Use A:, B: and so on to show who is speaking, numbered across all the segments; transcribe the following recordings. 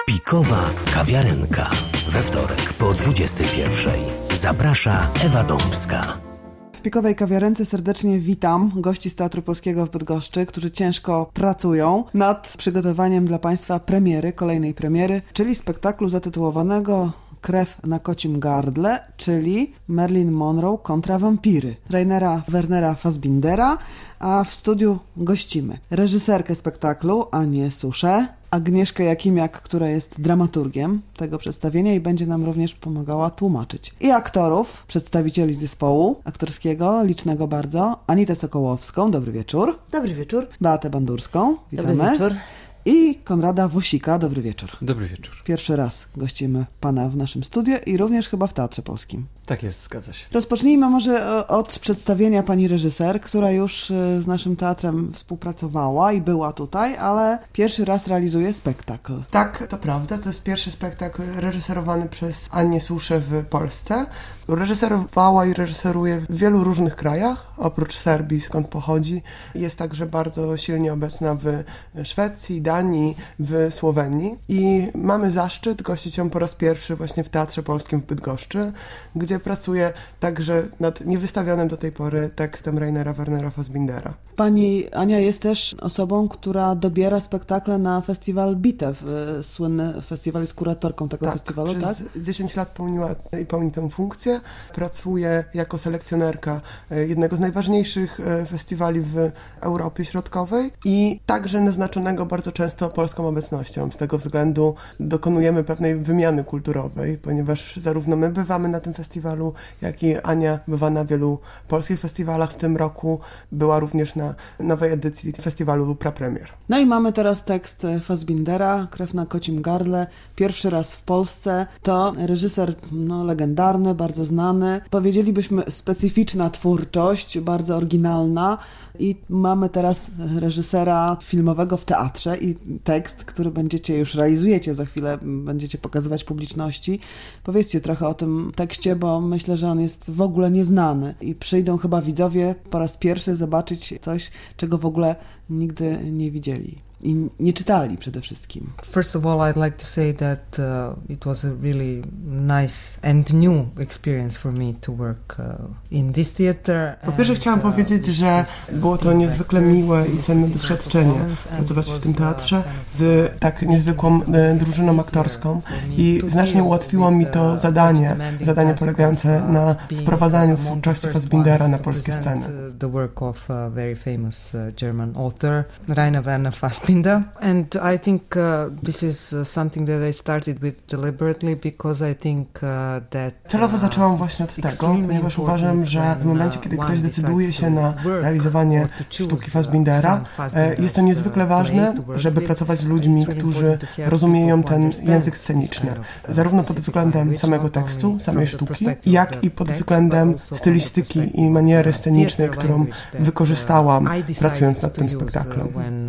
A: Pikowa kawiarenka. We wtorek po 21:00. Zaprasza Ewa Dąbska.
B: W Pikowej Kawiarence serdecznie witam gości z Teatru Polskiego w Bydgoszczy, którzy ciężko pracują nad przygotowaniem dla Państwa kolejnej premiery, czyli spektaklu zatytułowanego Krew na kocim gardle, czyli Marilyn Monroe kontra wampiry Rainera Wernera Fassbindera, a w studiu gościmy reżyserkę spektaklu Anię Suszę, Agnieszkę Jakimiak, która jest dramaturgiem tego przedstawienia i będzie nam również pomagała tłumaczyć. I aktorów, przedstawicieli zespołu aktorskiego, licznego bardzo, Anitę Sokołowską, dobry wieczór.
C: Dobry wieczór.
B: Beatę Bandurską, witamy.
C: Dobry wieczór.
B: I Konrada Wosika, dobry wieczór.
D: Dobry wieczór.
B: Pierwszy raz gościmy pana w naszym studiu i również chyba w Teatrze Polskim.
D: Tak jest, zgadza się.
B: Rozpocznijmy może od przedstawienia pani reżyser, która już z naszym teatrem współpracowała i była tutaj, ale pierwszy raz realizuje spektakl.
E: Tak, to prawda. To jest pierwszy spektakl reżyserowany przez Anię Suszę w Polsce. Reżyserowała i reżyseruje w wielu różnych krajach, oprócz Serbii, skąd pochodzi. Jest także bardzo silnie obecna w Szwecji, Danii, w Słowenii. I mamy zaszczyt gościć ją po raz pierwszy właśnie w Teatrze Polskim w Bydgoszczy, gdzie pracuje także nad niewystawionym do tej pory tekstem Rainera Wernera Fassbindera.
B: Pani Ania jest też osobą, która dobiera spektakle na festiwal Bitew, słynny festiwal, jest kuratorką tego festiwalu, tak?
E: Przez 10 lat pełni tę funkcję. Pracuje jako selekcjonerka jednego z najważniejszych festiwali w Europie Środkowej i także naznaczonego bardzo często polską obecnością. Z tego względu dokonujemy pewnej wymiany kulturowej, ponieważ zarówno my bywamy na tym festiwalu, jak i Ania bywa na wielu polskich festiwalach. W tym roku była również na nowej edycji festiwalu Prapremier.
B: No i mamy teraz tekst Fassbindera, Krew na kocim gardle, pierwszy raz w Polsce. To reżyser legendarny, bardzo znany. Powiedzielibyśmy specyficzna twórczość, bardzo oryginalna i mamy teraz reżysera filmowego w teatrze i tekst, który już realizujecie za chwilę, będziecie pokazywać publiczności. Powiedzcie trochę o tym tekście, bo myślę, że on jest w ogóle nieznany i przyjdą chyba widzowie po raz pierwszy zobaczyć coś, czego w ogóle nigdy nie widzieli i nie czytali przede wszystkim.
C: First of all, I'd like to say that it was a really nice and new experience for me to work in this theater.
E: Po pierwsze chciałam powiedzieć, że było to niezwykle miłe i cenne doświadczenie pracować w tym teatrze z tak niezwykłą drużyną aktorską i znacznie ułatwiło mi to zadanie polegające na wprowadzaniu twórczości Fassbindera na polskie sceny.
C: The work of a very famous German author, Rainer Werner Fassbinder. And I think this is something that I started with deliberately because I think that
E: celowo zaczęłam właśnie od tego, ponieważ uważam, że w momencie, kiedy ktoś decyduje się na realizowanie sztuki Fassbindera, jest to niezwykle ważne, żeby pracować z ludźmi, którzy rozumieją ten język sceniczny. Zarówno pod względem samego tekstu, samej sztuki, jak i pod względem stylistyki i maniery scenicznej, którą wykorzystałam pracując nad tym spektaklem.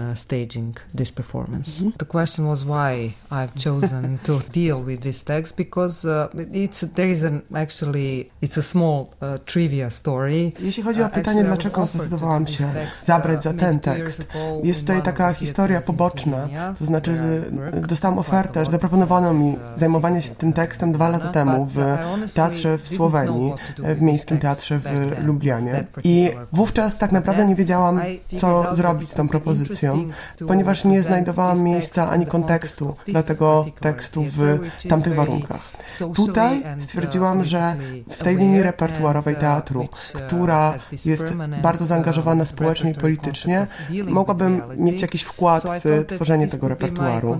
C: This performance. The question was why I've chosen to deal with this text because it's a small trivia story.
E: Jeśli chodzi o pytanie, dlaczego zdecydowałam się zabrać za ten tekst, jest tutaj taka historia poboczna, to znaczy dostałam ofertę, zaproponowano mi zajmowanie się tym tekstem 2 lata temu w teatrze w Słowenii, w Miejskim Teatrze w Lublianie i wówczas tak naprawdę nie wiedziałam, co zrobić z tą propozycją, ponieważ nie znajdowałam miejsca ani kontekstu dla tego tekstu w tamtych warunkach. Tutaj stwierdziłam, że w tej linii repertuarowej teatru, która jest bardzo zaangażowana społecznie i politycznie, mogłabym mieć jakiś wkład w tworzenie tego repertuaru.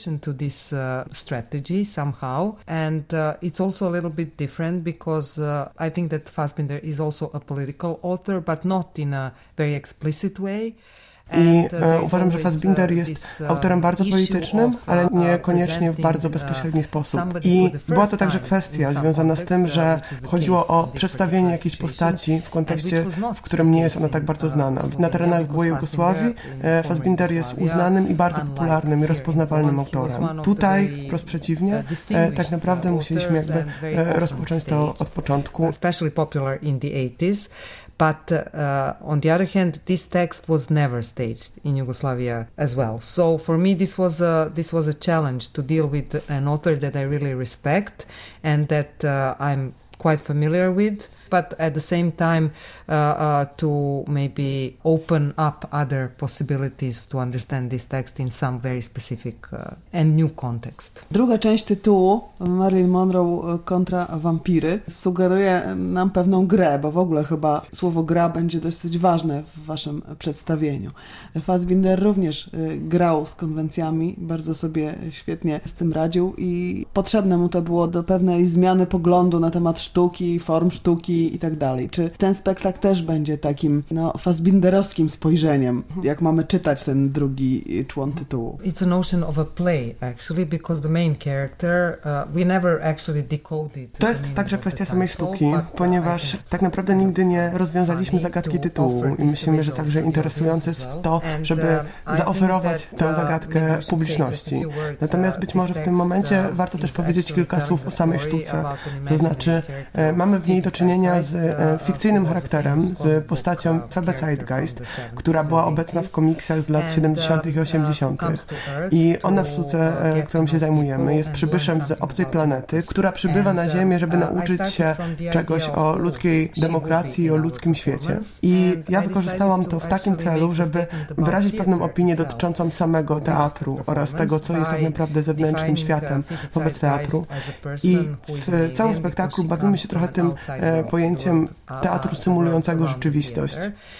E: I uważam, że Fassbinder jest autorem bardzo politycznym, ale niekoniecznie w bardzo bezpośredni sposób. I była to także kwestia związana z tym, że chodziło o przedstawienie jakiejś postaci w kontekście, w którym nie jest ona tak bardzo znana. Na terenach byłej Jugosławii Fassbinder jest uznanym i bardzo popularnym i rozpoznawalnym autorem. Tutaj wprost przeciwnie, tak naprawdę musieliśmy rozpocząć to od początku.
C: But on the other hand, this text was never staged in Yugoslavia as well. So for me, this was a challenge to deal with an author that I really respect and that I'm quite familiar with, but at the same time to maybe open up other possibilities to understand this text in some very specific and new context.
B: Druga część tytułu, Marilyn Monroe kontra wampiry, sugeruje nam pewną grę, bo w ogóle chyba słowo gra będzie dosyć ważne w waszym przedstawieniu. Fassbinder również grał z konwencjami, bardzo sobie świetnie z tym radził i potrzebne mu to było do pewnej zmiany poglądu na temat sztuki, form sztuki i tak dalej. Czy ten spektakl też będzie takim fassbinderowskim spojrzeniem, jak mamy czytać ten drugi człon tytułu?
C: It's a notion of a play, actually, because the main character, we never actually decoded.
E: To jest także kwestia samej sztuki, ponieważ tak naprawdę nigdy nie rozwiązaliśmy zagadki tytułu i myślimy, że także interesujące jest to, żeby zaoferować tę zagadkę publiczności. Natomiast być może w tym momencie warto też powiedzieć kilka słów o samej sztuce, to znaczy mamy w niej do czynienia z fikcyjnym charakterem, z postacią Phoebe Zeitgeist, która była obecna w komiksach z lat 70. i 80. I ona w sztuce, którą się zajmujemy, jest przybyszem z obcej planety, która przybywa na Ziemię, żeby nauczyć się czegoś o ludzkiej demokracji i o ludzkim świecie. I ja wykorzystałam to w takim celu, żeby wyrazić pewną opinię dotyczącą samego teatru oraz tego, co jest tak naprawdę zewnętrznym światem wobec teatru. I w całym spektaklu bawimy się trochę tym pojęciem teatru symulującego rzeczywistość.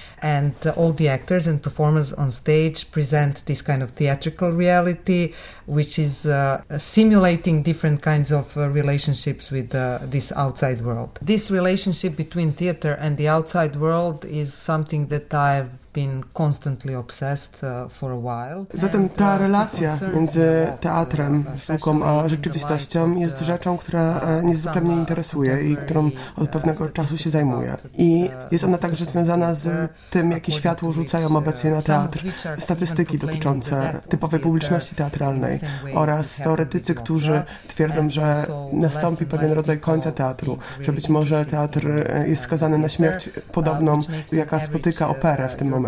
C: And all the actors and performers on stage present this kind of theatrical reality, which is simulating different kinds of relationships with this outside world. This relationship between theater and the outside world is something that I've been constantly obsessed for a while.
E: Zatem ta relacja między teatrem, sztuką a rzeczywistością jest rzeczą, która niezwykle mnie interesuje i którą od pewnego czasu się zajmuję. I jest ona także związana z tym, jakie światło rzucają obecnie na teatr statystyki dotyczące typowej publiczności teatralnej oraz teoretycy, którzy twierdzą, że nastąpi pewien rodzaj końca teatru, że być może teatr jest skazany na śmierć podobną, jaka spotyka operę w tym momencie.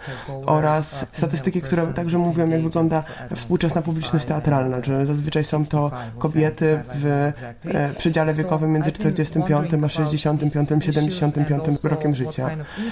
E: Oraz statystyki, które także mówią, jak wygląda współczesna publiczność teatralna, że zazwyczaj są to kobiety w przedziale wiekowym między 45 a 65, 75 rokiem życia.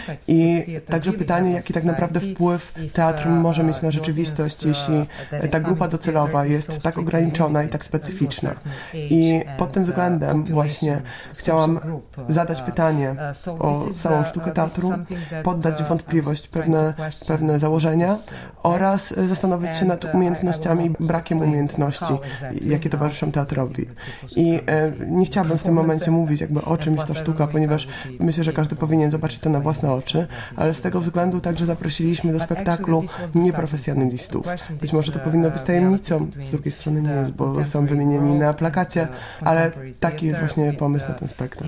E: I także pytanie, jaki tak naprawdę wpływ teatr może mieć na rzeczywistość, jeśli ta grupa docelowa jest tak ograniczona i tak specyficzna. I pod tym względem właśnie chciałam zadać pytanie o całą sztukę teatru, poddać wątpliwość pewne założenia oraz zastanowić się nad umiejętnościami i brakiem umiejętności, jakie towarzyszą teatrowi. I nie chciałabym w tym momencie mówić jakby o czymś ta sztuka, ponieważ myślę, że każdy powinien zobaczyć to na własne oczy, ale z tego względu także zaprosiliśmy do spektaklu nieprofesjonalistów. Być może to powinno być tajemnicą, z drugiej strony nie jest, bo są wymienieni na plakacie, ale taki jest właśnie pomysł na ten spektakl.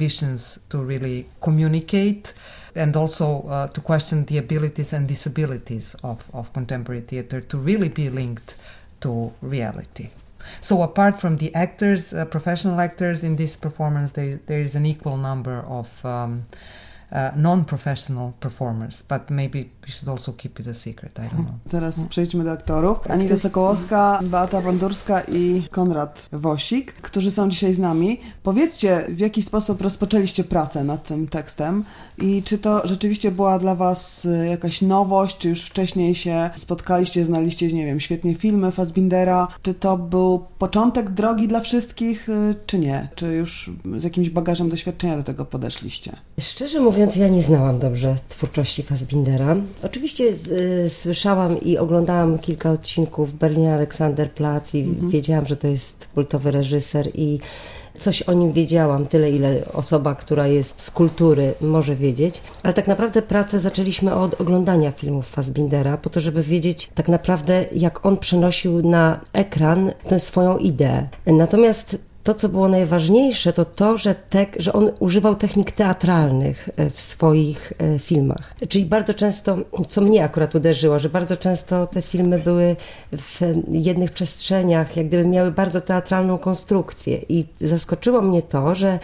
C: And also to question the abilities and disabilities of contemporary theater to really be linked to reality. So apart from the actors, professional actors in this performance, there is an equal number of non-professional performers, but maybe we should also keep it a secret, I don't know.
B: Teraz przejdźmy do aktorów. Anita Sokołowska, Beata Bandurska i Konrad Wosik, którzy są dzisiaj z nami. Powiedzcie, w jaki sposób rozpoczęliście pracę nad tym tekstem i czy to rzeczywiście była dla was jakaś nowość, czy już wcześniej się spotkaliście, znaliście, nie wiem, świetnie filmy Fassbindera, czy to był początek drogi dla wszystkich, czy nie? Czy już z jakimś bagażem doświadczenia do tego podeszliście?
D: Szczerze mówiąc, ja nie znałam dobrze twórczości Fassbindera. Oczywiście słyszałam i oglądałam kilka odcinków Berlin Alexanderplatz i wiedziałam, że to jest kultowy reżyser i coś o nim wiedziałam, tyle ile osoba, która jest z kultury może wiedzieć, ale tak naprawdę pracę zaczęliśmy od oglądania filmów Fassbindera, po to, żeby wiedzieć tak naprawdę, jak on przenosił na ekran tę swoją ideę. Natomiast to, co było najważniejsze, to to, że on używał technik teatralnych w swoich filmach. Czyli bardzo często, co mnie akurat uderzyło, że bardzo często te filmy były w jednych przestrzeniach, jak gdyby miały bardzo teatralną konstrukcję. I zaskoczyło mnie to, że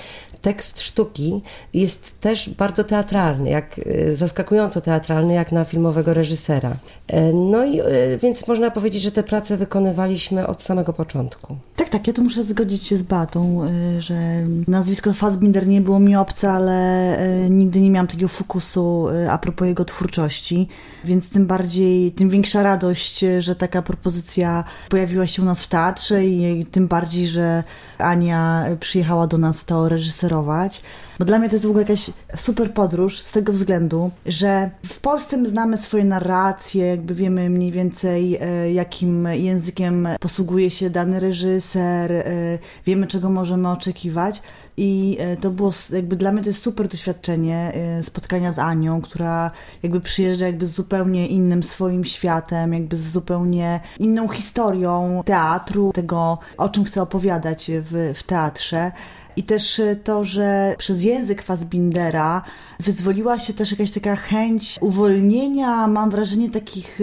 D: tekst sztuki jest też bardzo teatralny, zaskakująco teatralny, jak na filmowego reżysera. No i więc można powiedzieć, że te prace wykonywaliśmy od samego początku.
F: Tak, ja tu muszę zgodzić się z Beatą, że nazwisko Fassbinder nie było mi obce, ale nigdy nie miałam takiego fokusu a propos jego twórczości, więc tym większa radość, że taka propozycja pojawiła się u nas w teatrze i tym bardziej, że Ania przyjechała do nas to reżyserować. Bo dla mnie to jest w ogóle jakaś super podróż z tego względu, że w Polsce my znamy swoje narracje, jakby wiemy mniej więcej jakim językiem posługuje się dany reżyser, wiemy czego możemy oczekiwać i to było jakby dla mnie to jest super doświadczenie spotkania z Anią, która jakby przyjeżdża jakby z zupełnie innym swoim światem, jakby z zupełnie inną historią teatru, tego o czym chce opowiadać w teatrze. I też to, że przez język Fassbindera wyzwoliła się też jakaś taka chęć uwolnienia, mam wrażenie, takich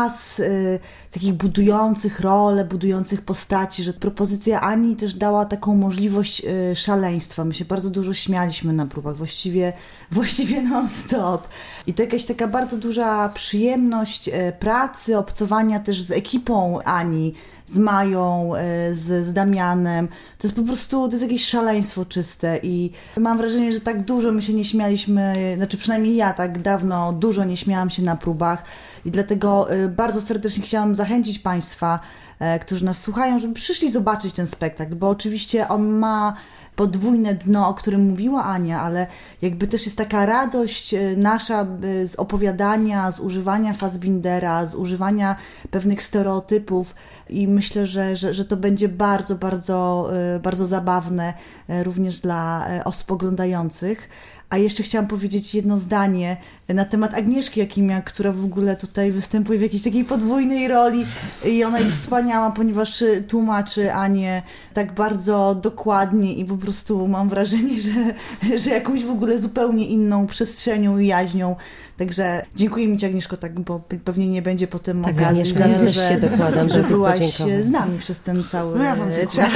F: takich budujących rolę, budujących postaci, że propozycja Ani też dała taką możliwość szaleństwa. My się bardzo dużo śmialiśmy na próbach, właściwie non-stop. I to jakaś taka bardzo duża przyjemność pracy, obcowania też z ekipą Ani, z Mają, z Damianem. To jest po prostu, to jest jakieś szaleństwo czyste i mam wrażenie, że tak dużo my się nie śmialiśmy, znaczy przynajmniej ja tak dawno dużo nie śmiałam się na próbach i dlatego bardzo serdecznie chciałam zachęcić Państwa, którzy nas słuchają, żeby przyszli zobaczyć ten spektakl, bo oczywiście on ma podwójne dno, o którym mówiła Ania, ale jakby też jest taka radość nasza z opowiadania, z używania Fassbindera, z używania pewnych stereotypów i myślę, że to będzie bardzo, bardzo, bardzo zabawne również dla osób oglądających. A jeszcze chciałam powiedzieć jedno zdanie na temat Agnieszki Jakimiak, która w ogóle tutaj występuje w jakiejś takiej podwójnej roli i ona jest wspaniała, ponieważ tłumaczy Anię tak bardzo dokładnie i po prostu mam wrażenie, że jakąś w ogóle zupełnie inną przestrzenią i jaźnią. Także dziękuję mi Ci, Agnieszko, tak, bo pewnie nie będzie potem okazji,
D: Agnieszka, ja też się dokładam,
F: że byłaś z nami przez ten cały czas.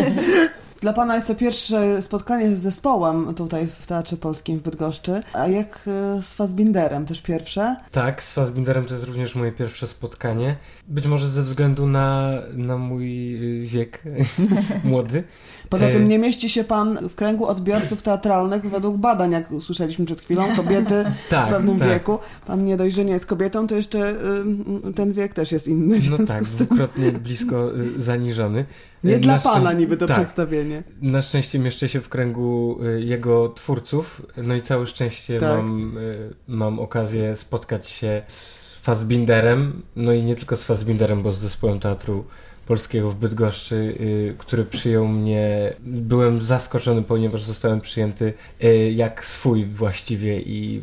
B: Dla Pana jest to pierwsze spotkanie z zespołem tutaj w Teatrze Polskim w Bydgoszczy, a jak z Fassbinderem też pierwsze?
G: Tak, z Fassbinderem to jest również moje pierwsze spotkanie. Być może ze względu na mój wiek młody.
B: Poza tym nie mieści się Pan w kręgu odbiorców teatralnych według badań, jak usłyszeliśmy przed chwilą, kobiety w pewnym wieku. Pan nie dość, że nie jest kobietą, to jeszcze ten wiek też jest inny.
G: No tak, dwukrotnie blisko zaniżony.
B: Nie dla Pana niby to przedstawienie.
G: Na szczęście mieszczę się w kręgu jego twórców, no i całe szczęście mam okazję spotkać się z Fassbinderem, no i nie tylko z Fassbinderem, bo z zespołem Teatru Polskiego w Bydgoszczy, który przyjął mnie. Byłem zaskoczony, ponieważ zostałem przyjęty jak swój właściwie i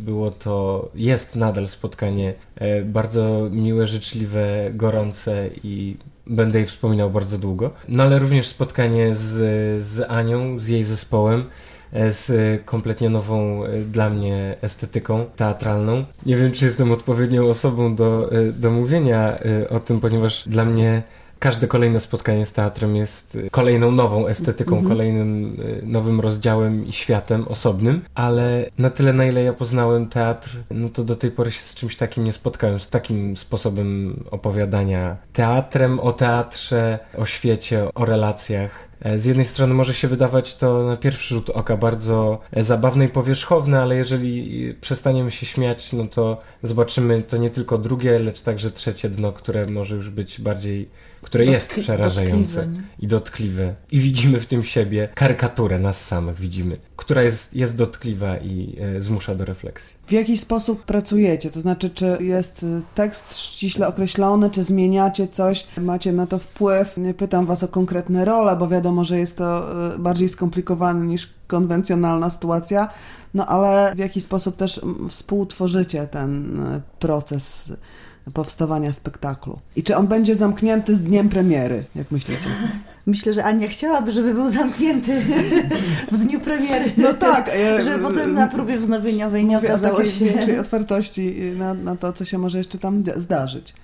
G: jest nadal spotkanie bardzo miłe, życzliwe, gorące i będę jej wspominał bardzo długo. No ale również spotkanie z Anią, z jej zespołem, z kompletnie nową dla mnie estetyką teatralną. Nie wiem, czy jestem odpowiednią osobą do mówienia o tym, ponieważ dla mnie każde kolejne spotkanie z teatrem jest kolejną nową estetyką, kolejnym nowym rozdziałem i światem osobnym, ale na tyle, na ile ja poznałem teatr, no to do tej pory się z czymś takim nie spotkałem, z takim sposobem opowiadania teatrem, o teatrze, o świecie, o relacjach. Z jednej strony może się wydawać to na pierwszy rzut oka bardzo zabawne i powierzchowne, ale jeżeli przestaniemy się śmiać, no to zobaczymy to nie tylko drugie, lecz także trzecie dno, które może już być bardziej, które jest przerażające i dotkliwe. I widzimy w tym siebie karykaturę nas samych, widzimy, która jest dotkliwa i zmusza do refleksji.
B: W jaki sposób pracujecie? To znaczy, czy jest tekst ściśle określony, czy zmieniacie coś, macie na to wpływ? Nie pytam Was o konkretne role, bo wiadomo, że jest to bardziej skomplikowane niż konwencjonalna sytuacja, no ale w jaki sposób też współtworzycie ten proces powstawania spektaklu? I czy on będzie zamknięty z dniem premiery, jak myślicie?
F: Myślę, że Ania chciałaby, żeby był zamknięty w dniu premiery. No tak. Żeby potem na próbie wznowieniowej nie okazało się.
B: Większej otwartości na to, co się może jeszcze tam zdarzyć.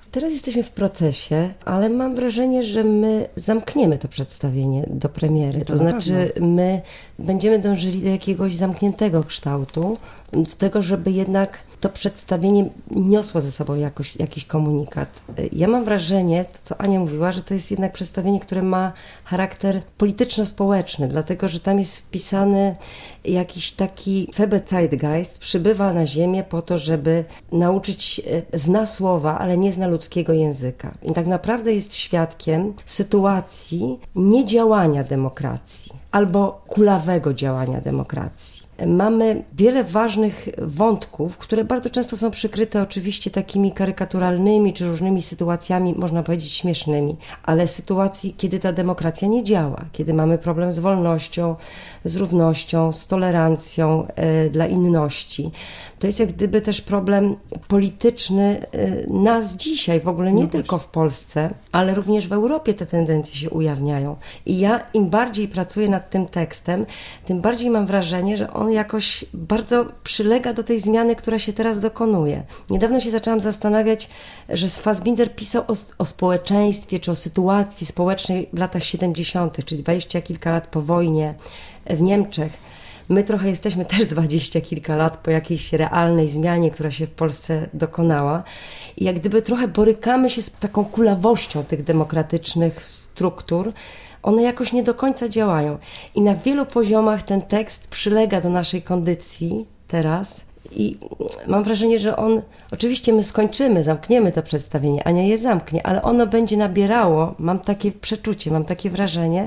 D: Teraz jesteśmy w procesie, ale mam wrażenie, że my zamkniemy to przedstawienie do premiery. To znaczy my będziemy dążyli do jakiegoś zamkniętego kształtu, do tego, żeby jednak to przedstawienie niosło ze sobą jakiś komunikat. Ja mam wrażenie, to co Ania mówiła, że to jest jednak przedstawienie, które ma charakter polityczno-społeczny, dlatego, że tam jest wpisany jakiś taki Febe Zeitgeist, przybywa na ziemię po to, żeby nauczyć, zna słowa, ale nie zna ludzkiego języka. I tak naprawdę jest świadkiem sytuacji niedziałania demokracji albo kulawego działania demokracji. Mamy wiele ważnych wątków, które bardzo często są przykryte oczywiście takimi karykaturalnymi czy różnymi sytuacjami, można powiedzieć śmiesznymi, ale sytuacji, kiedy ta demokracja nie działa, kiedy mamy problem z wolnością, z równością, z tolerancją dla inności. To jest jak gdyby też problem polityczny nas dzisiaj, w ogóle nie tylko w Polsce, ale również w Europie te tendencje się ujawniają. I ja im bardziej pracuję nad tym tekstem, tym bardziej mam wrażenie, że on jakoś bardzo przylega do tej zmiany, która się teraz dokonuje. Niedawno się zaczęłam zastanawiać, że Fassbinder pisał o społeczeństwie czy o sytuacji społecznej w latach 70., czyli 20 kilka lat po wojnie w Niemczech. My trochę jesteśmy też 20 kilka lat po jakiejś realnej zmianie, która się w Polsce dokonała. I jak gdyby trochę borykamy się z taką kulawością tych demokratycznych struktur. One jakoś nie do końca działają. I na wielu poziomach ten tekst przylega do naszej kondycji teraz. I mam wrażenie, że oczywiście my zamkniemy to przedstawienie, Ania je zamknie, ale ono będzie nabierało, mam takie przeczucie, mam takie wrażenie,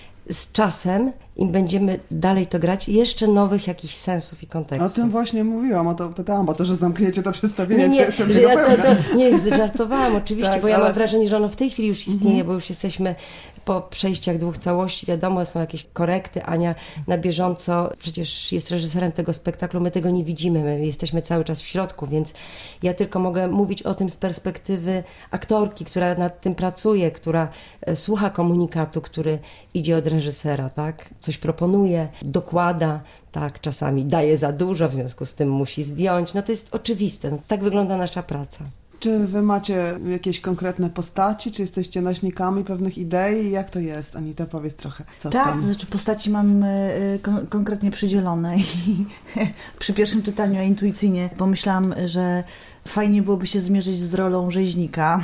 D: z czasem, im będziemy dalej to grać, jeszcze nowych jakichś sensów i kontekstów.
B: O tym właśnie mówiłam, o to pytałam, o to, że zamkniecie to przedstawienie.
D: Nie, że ja to żartowałam oczywiście, tak, bo ja mam wrażenie, że ono w tej chwili już istnieje, bo już jesteśmy po przejściach 2 całości, wiadomo, są jakieś korekty. Ania na bieżąco przecież jest reżyserem tego spektaklu, my tego nie widzimy, my jesteśmy cały czas w środku, więc ja tylko mogę mówić o tym z perspektywy aktorki, która nad tym pracuje, która słucha komunikatu, który idzie od reżysera, tak? Coś proponuje, dokłada, tak, czasami daje za dużo, w związku z tym musi zdjąć. No to jest oczywiste, no, tak wygląda nasza praca.
B: Czy wy macie jakieś konkretne postaci, czy jesteście nośnikami pewnych idei? Jak to jest? Anita, powiedz trochę, co
F: tak,
B: tam?
F: To znaczy postaci mam konkretnie przydzielone i przy pierwszym czytaniu ja intuicyjnie pomyślałam, że fajnie byłoby się zmierzyć z rolą rzeźnika,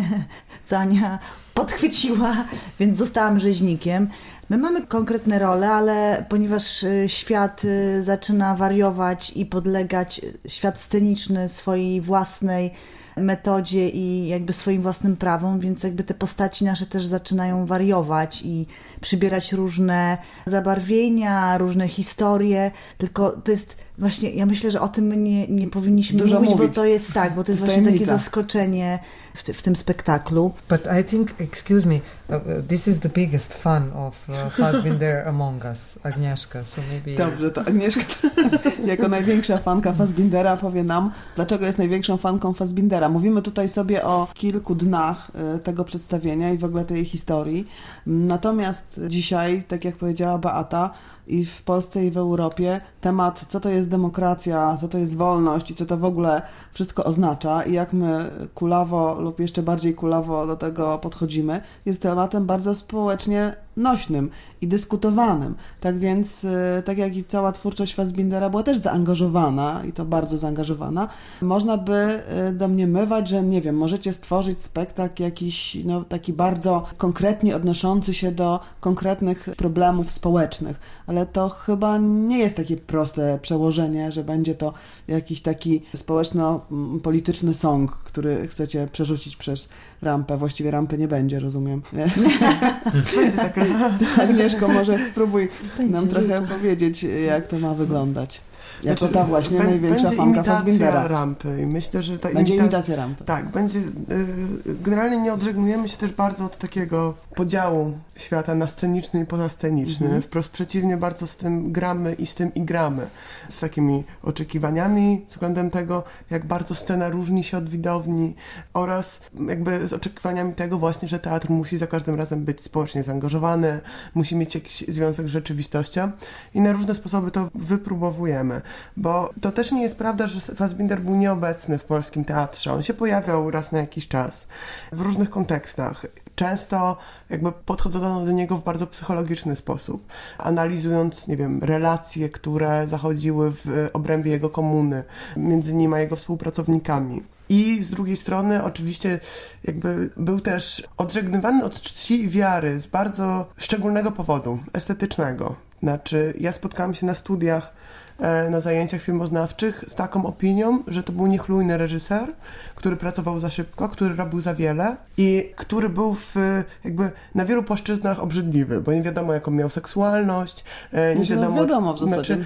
F: co Ania podchwyciła, więc zostałam rzeźnikiem. My mamy konkretne role, ale ponieważ świat zaczyna wariować i podlegać, świat sceniczny swojej własnej metodzie i jakby swoim własnym prawom, więc jakby te postaci nasze też zaczynają wariować i przybierać różne zabarwienia, różne historie, tylko to jest właśnie, ja myślę, że o tym my nie powinniśmy mówić, bo to jest tak, bo to jest właśnie takie zaskoczenie w tym spektaklu.
C: But I think, excuse me, this is the biggest fan of Fassbinder among us, Agnieszka, so maybe...
B: Dobrze, to Agnieszka jako największa fanka Fassbindera powie nam, dlaczego jest największą fanką Fassbindera. Mówimy tutaj sobie o kilku dnach tego przedstawienia i w ogóle tej historii. Natomiast dzisiaj, tak jak powiedziała Beata, i w Polsce, i w Europie temat, co to jest demokracja, co to jest wolność i co to w ogóle wszystko oznacza i jak my kulawo lub jeszcze bardziej kulawo do tego podchodzimy, jest tematem bardzo społecznie nośnym i dyskutowanym. Tak więc, tak jak i cała twórczość Fassbindera była też zaangażowana i to bardzo zaangażowana, można by domniemywać, że nie wiem, możecie stworzyć spektakl jakiś taki bardzo konkretnie odnoszący się do konkretnych problemów społecznych, ale to chyba nie jest takie proste przełożenie, że będzie to jakiś taki społeczno-polityczny song, który chcecie przerzucić przez rampę. Właściwie rampy nie będzie, rozumiem.
E: Będzie taka...
B: Agnieszko, może spróbuj nam trochę powiedzieć, jak to ma wyglądać. Jako ta właśnie największa fanka Fassbindera.
E: Będzie rampy i myślę, że ta
B: imitacja rampy.
E: Tak, będzie. Generalnie nie odżegnujemy się też bardzo od takiego podziału świata na sceniczny i pozasceniczny. Wprost przeciwnie, bardzo z tym gramy i z tym igramy. Z takimi oczekiwaniami względem tego, jak bardzo scena różni się od widowni oraz jakby z oczekiwaniami tego właśnie, że teatr musi za każdym razem być społecznie zaangażowany, musi mieć jakiś związek z rzeczywistością i na różne sposoby to wypróbowujemy. powiemy, bo to też nie jest prawda, że Fassbinder był nieobecny w polskim teatrze. On się pojawiał raz na jakiś czas w różnych kontekstach. Często jakby podchodzono do niego w bardzo psychologiczny sposób, analizując, nie wiem, relacje, które zachodziły w obrębie jego komuny, między nim a jego współpracownikami. I z drugiej strony oczywiście jakby był też odżegnywany od czci i wiary z bardzo szczególnego powodu, estetycznego. Znaczy ja spotkałam się na studiach, na zajęciach filmoznawczych z taką opinią, że to był niechlujny reżyser, który pracował za szybko, który robił za wiele i który był jakby na wielu płaszczyznach obrzydliwy, bo nie wiadomo jaką miał seksualność, nie wiadomo...
B: wiadomo w zasadzie.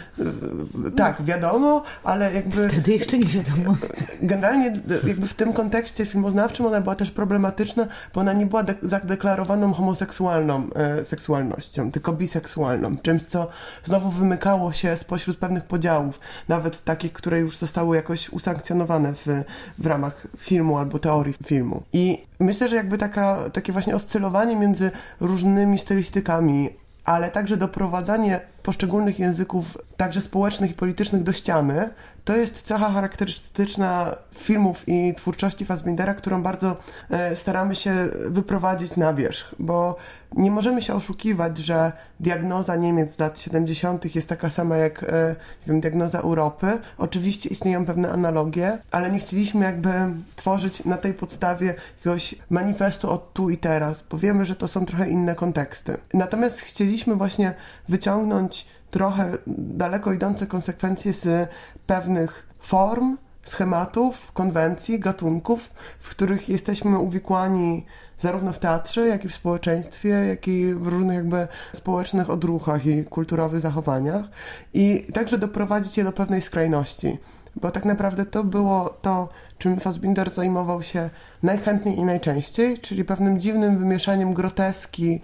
E: Tak, wiadomo, ale jakby...
F: Wtedy jeszcze nie wiadomo.
E: Generalnie jakby w tym kontekście filmoznawczym ona była też problematyczna, bo ona nie była zadeklarowaną homoseksualną seksualnością, tylko biseksualną, czymś co znowu wymykało się spośród pewnych podziałów, nawet takich, które już zostały jakoś usankcjonowane w ramach filmu albo teorii filmu. I myślę, że jakby takie właśnie oscylowanie między różnymi stylistykami, ale także doprowadzanie poszczególnych języków, także społecznych i politycznych do ściany, to jest cecha charakterystyczna filmów i twórczości Fassbindera, którą bardzo staramy się wyprowadzić na wierzch, bo nie możemy się oszukiwać, że diagnoza Niemiec z lat 70. jest taka sama jak nie wiem, diagnoza Europy. Oczywiście istnieją pewne analogie, ale nie chcieliśmy jakby tworzyć na tej podstawie jakiegoś manifestu od tu i teraz, bo wiemy, że to są trochę inne konteksty. Natomiast chcieliśmy właśnie wyciągnąć trochę daleko idące konsekwencje z pewnych form, schematów, konwencji, gatunków, w których jesteśmy uwikłani zarówno w teatrze, jak i w społeczeństwie, jak i w różnych jakby społecznych odruchach i kulturowych zachowaniach i także doprowadzić je do pewnej skrajności. Bo tak naprawdę to było to, czym Fassbinder zajmował się najchętniej i najczęściej, czyli pewnym dziwnym wymieszaniem groteski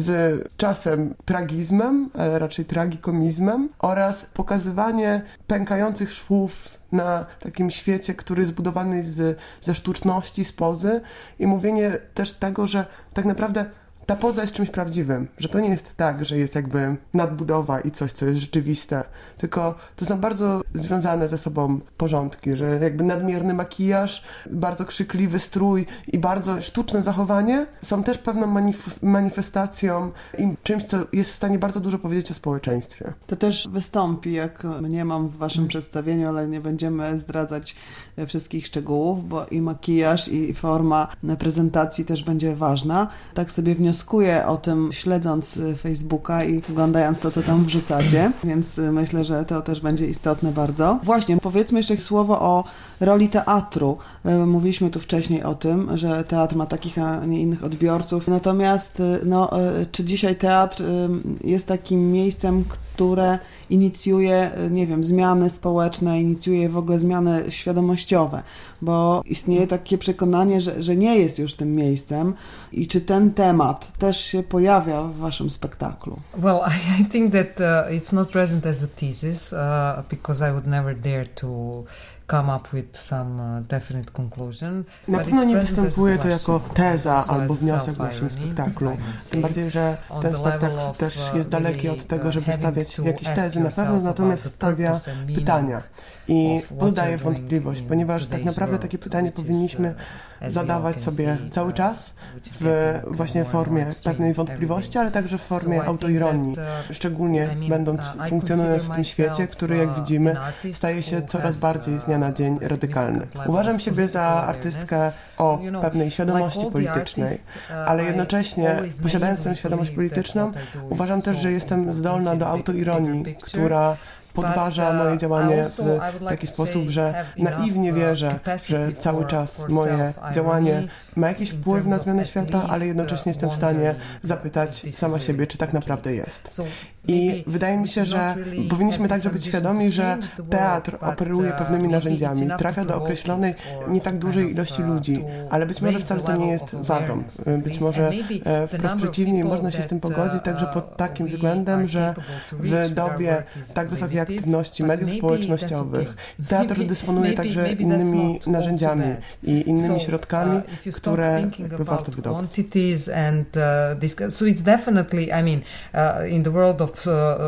E: z czasem tragizmem, ale raczej tragikomizmem oraz pokazywanie pękających szwów na takim świecie, który zbudowany jest ze sztuczności, z pozy i mówienie też tego, że tak naprawdę ta poza jest czymś prawdziwym, że to nie jest tak, że jest jakby nadbudowa i coś, co jest rzeczywiste, tylko to są bardzo związane ze sobą porządki, że jakby nadmierny makijaż, bardzo krzykliwy strój i bardzo sztuczne zachowanie są też pewną manifestacją i czymś, co jest w stanie bardzo dużo powiedzieć o społeczeństwie.
B: To też wystąpi, jak mniemam, w waszym przedstawieniu, ale nie będziemy zdradzać wszystkich szczegółów, bo i makijaż, i forma prezentacji też będzie ważna. Tak sobie wnioskuję o tym, śledząc Facebooka i oglądając to, co tam wrzucacie, więc myślę, że to też będzie istotne bardzo. Właśnie, powiedzmy jeszcze słowo o roli teatru. Mówiliśmy tu wcześniej o tym, że teatr ma takich, a nie innych odbiorców. Natomiast czy dzisiaj teatr jest takim miejscem, które inicjuje, nie wiem, zmiany społeczne, inicjuje w ogóle zmiany świadomościowe, bo istnieje takie przekonanie, że nie jest już tym miejscem i czy ten temat też się pojawia w waszym spektaklu?
C: Well, I think that it's not present as a thesis because I would never dare to come up with some definite conclusion.
E: Na pewno nie występuje to jako teza albo wniosek w naszym spektaklu. Tym bardziej, że ten spektakl też jest daleki od tego, żeby stawiać jakieś tezy. Na pewno natomiast stawia pytania i podaje wątpliwość, ponieważ tak naprawdę takie pytanie powinniśmy zadawać sobie cały czas w właśnie formie pewnej wątpliwości, ale także w formie autoironii, szczególnie funkcjonując w tym świecie, który, jak widzimy, staje się coraz bardziej z dnia na dzień radykalny. Uważam siebie za artystkę o pewnej świadomości politycznej, ale jednocześnie, posiadając tę świadomość polityczną, uważam też, że jestem zdolna do autoironii, która podważa moje działanie w taki sposób, że naiwnie wierzę, że cały czas moje działanie ma jakiś wpływ na zmianę świata, ale jednocześnie jestem w stanie zapytać sama siebie, czy tak naprawdę jest. I wydaje mi się, że powinniśmy także być świadomi, że teatr operuje pewnymi narzędziami, trafia do określonej, nie tak dużej ilości ludzi, ale być może wcale to nie jest wadą. Być może wprost przeciwnie, można się z tym pogodzić także pod takim względem, że w dobie tak wysokiej aktywności mediów społecznościowych teatr dysponuje także innymi narzędziami i innymi środkami,
B: które warto wydobyć.
C: So it's definitely, I mean, in the world of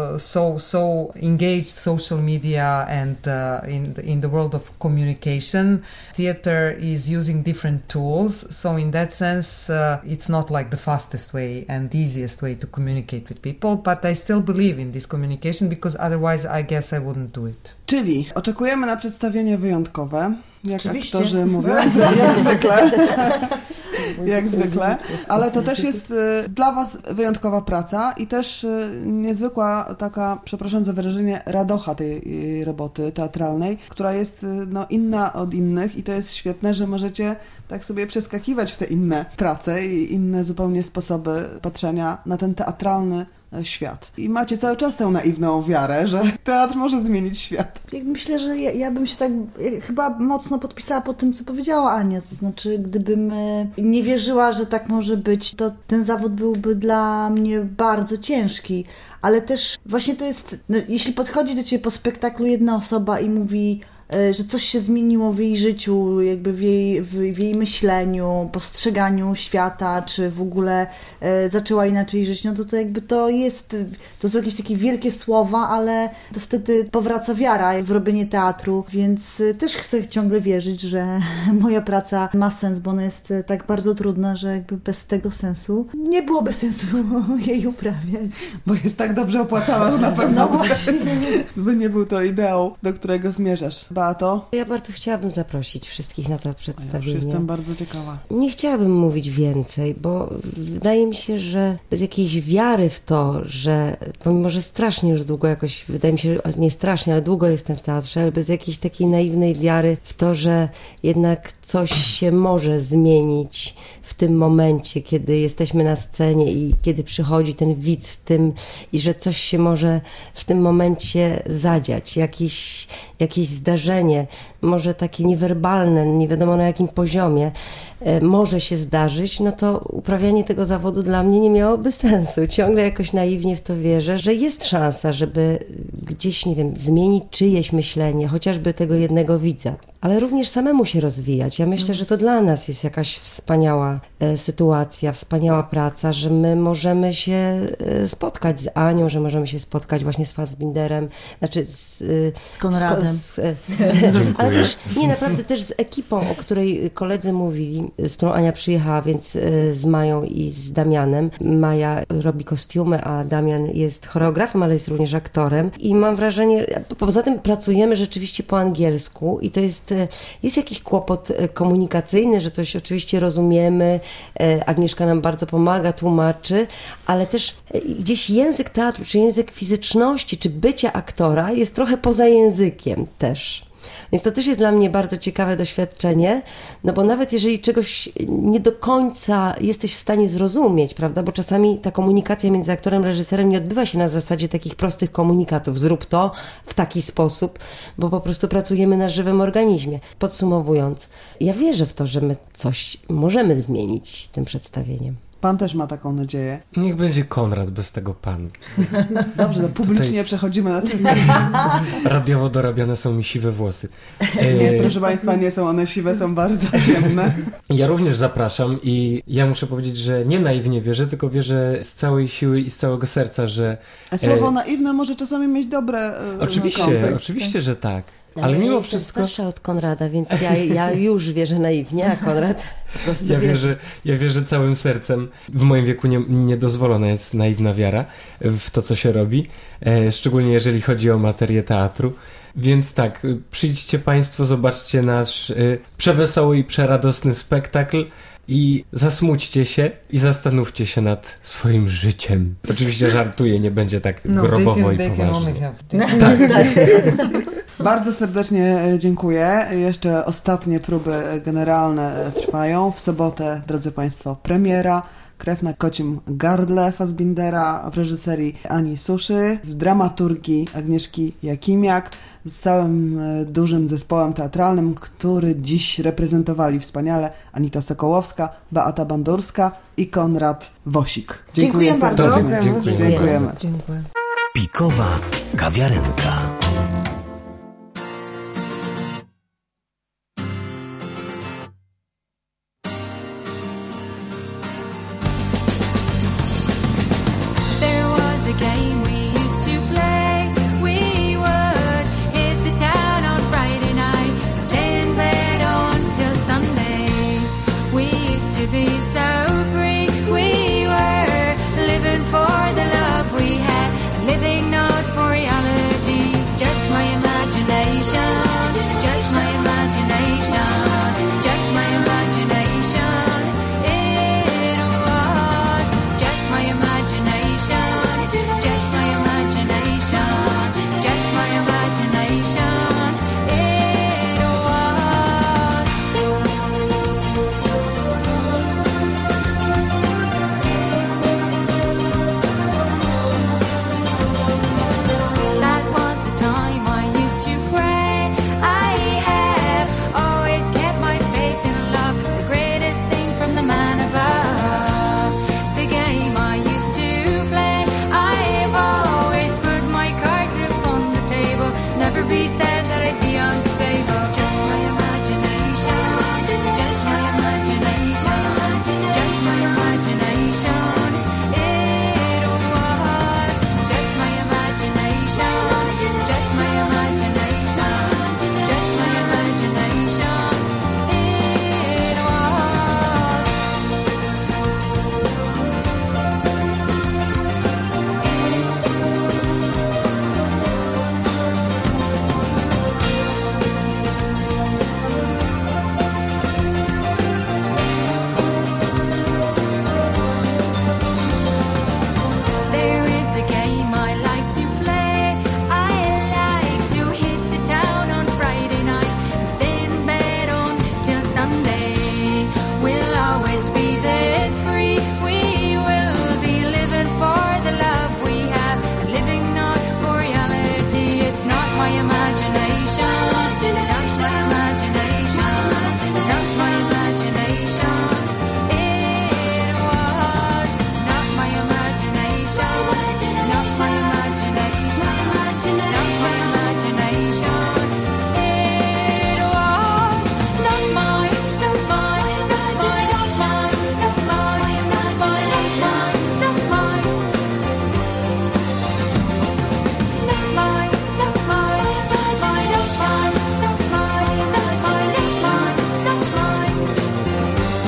C: so engaged social media and in the world of communication, theater is using different tools. So in that sense, it's not like the fastest way and easiest way to communicate with people, but I still believe in this communication because otherwise I guess I wouldn't do it.
B: Czyli oczekujemy na przedstawienie wyjątkowe, jak
F: Oczywiście.
B: aktorzy mówią, jak zwykle. Jak zwykle, ale to też jest dla was wyjątkowa praca i też niezwykła taka, przepraszam za wyrażenie, radocha tej roboty teatralnej, która jest inna od innych i to jest świetne, że możecie tak sobie przeskakiwać w te inne prace i inne zupełnie sposoby patrzenia na ten teatralny świat. I macie cały czas tę naiwną wiarę, że teatr może zmienić świat.
F: Myślę, że ja bym się tak chyba mocno podpisała pod tym, co powiedziała Ania. To znaczy, gdybym nie wierzyła, że tak może być, to ten zawód byłby dla mnie bardzo ciężki. Ale też właśnie to jest, jeśli podchodzi do ciebie po spektaklu jedna osoba i mówi, że coś się zmieniło w jej życiu, jakby w jej myśleniu, postrzeganiu świata, czy w ogóle zaczęła inaczej żyć, no to jakby to są jakieś takie wielkie słowa, ale to wtedy powraca wiara w robienie teatru, więc też chcę ciągle wierzyć, że moja praca ma sens, bo ona jest tak bardzo trudna, że jakby bez tego sensu nie byłoby sensu jej uprawiać.
B: Bo jest tak dobrze opłacana, że na pewno
F: No właśnie.
B: by nie był to ideał, do którego zmierzasz. Beato?
D: Ja bardzo chciałabym zaprosić wszystkich na to przedstawienie.
B: Ja już jestem bardzo ciekawa.
D: Nie chciałabym mówić więcej, bo wydaje mi się, że bez jakiejś wiary w to, że pomimo, że strasznie już długo jakoś, wydaje mi się, nie strasznie, ale długo jestem w teatrze, ale bez jakiejś takiej naiwnej wiary w to, że jednak coś się może zmienić w tym momencie, kiedy jesteśmy na scenie i kiedy przychodzi ten widz w tym i że coś się może w tym momencie zadziać, jakieś zdarzenie, może takie niewerbalne, nie wiadomo na jakim poziomie, może się zdarzyć, no to uprawianie tego zawodu dla mnie nie miałoby sensu. Ciągle jakoś naiwnie w to wierzę, że jest szansa, żeby gdzieś, nie wiem, zmienić czyjeś myślenie, chociażby tego jednego widza, ale również samemu się rozwijać. Ja myślę, że to dla nas jest jakaś wspaniała sytuacja, wspaniała praca, że my możemy się spotkać z Anią, że możemy się spotkać właśnie z Fassbinderem, znaczy z
F: Konradem.
D: Ale też, nie, naprawdę też z ekipą, o której koledzy mówili, z którą Ania przyjechała, więc z Mają i z Damianem. Maja robi kostiumy, a Damian jest choreografem, ale jest również aktorem i mam wrażenie, poza tym pracujemy rzeczywiście po angielsku i to jest jakiś kłopot komunikacyjny, że coś oczywiście rozumiemy, Agnieszka nam bardzo pomaga, tłumaczy, ale też gdzieś język teatru, czy język fizyczności, czy bycia aktora jest trochę poza językiem też. Więc to też jest dla mnie bardzo ciekawe doświadczenie, no bo nawet jeżeli czegoś nie do końca jesteś w stanie zrozumieć, prawda, bo czasami ta komunikacja między aktorem a reżyserem nie odbywa się na zasadzie takich prostych komunikatów, zrób to w taki sposób, bo po prostu pracujemy na żywym organizmie. Podsumowując, ja wierzę w to, że my coś możemy zmienić tym przedstawieniem.
B: Pan też ma taką nadzieję.
G: Niech będzie Konrad bez tego pan.
B: Dobrze, to publicznie przechodzimy na tym.
G: Radiowo dorabiane są mi siwe włosy.
B: Nie, proszę Państwa, nie są one siwe, są bardzo ciemne.
G: Ja również zapraszam i ja muszę powiedzieć, że nie naiwnie wierzę, tylko wierzę z całej siły i z całego serca, że...
B: Słowo naiwne może czasami mieć dobre
G: Oczywiście, że tak. Ale mimo
D: ja
G: wszystko...
D: jestem starsza od Konrada, więc ja już wierzę naiwnie, a Konrad po prostu
G: Ja wierzę całym sercem. W moim wieku niedozwolona jest naiwna wiara w to, co się robi, szczególnie jeżeli chodzi o materię teatru. Więc tak, przyjdźcie Państwo, zobaczcie nasz przewesoły i przeradosny spektakl i zasmućcie się i zastanówcie się nad swoim życiem. Oczywiście żartuję, nie będzie tak grobowo i poważnie.
C: Tak.
B: Bardzo serdecznie dziękuję. Jeszcze ostatnie próby generalne trwają. W sobotę, drodzy Państwo, premiera. Krew na kocim gardle Fassbindera w reżyserii Ani Suszy, w dramaturgii Agnieszki Jakimiak z całym dużym zespołem teatralnym, który dziś reprezentowali wspaniale Anita Sokołowska, Beata Bandurska i Konrad Wosik.
F: Dziękuję bardzo.
B: Dziękujemy.
C: Dziękuję.
A: Pikowa kawiarenka.
H: a game we used to play. We would hit the town on Friday night, stay in bed until Sunday. We used to be so free. We were living for the love we had, living not for reality. Just my imagination, just my imagination, just my imagination. It was just my imagination, just my imagination, just my imagination. It was. That was the time I used to pray. I have always kept my faith in love. It's the greatest thing from the man above. The game I used to play, I've always put my cards upon the table. Never be said that I'd be unstable. Just my imagination, just my imagination, just my imagination. It was just my imagination, just my imagination, just my imagination. It was. There is a game I like to play. I like to hit the town on Friday night and stay in bed until Sunday. We'll always be this free. We will be living for the love we have, and living not for reality. It's not my imagination. It's not my imagination. It's not my imagination. It was not my imagination. Not my imagination. Not my imagination. It was not mine. Not mine. Not mine. Not mine. Not mine. Not mine. Not mine. Not mine. Not mine. Not mine. Not mine. Not mine. Not mine. Not mine. Not mine.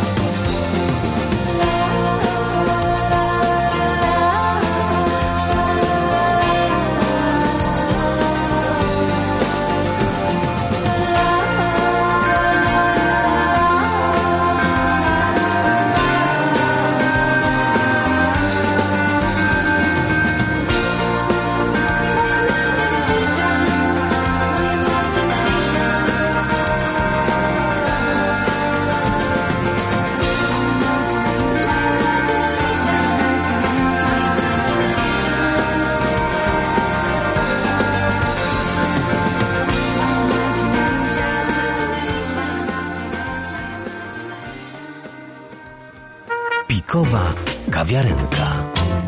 A: Pikowa kawiarenka.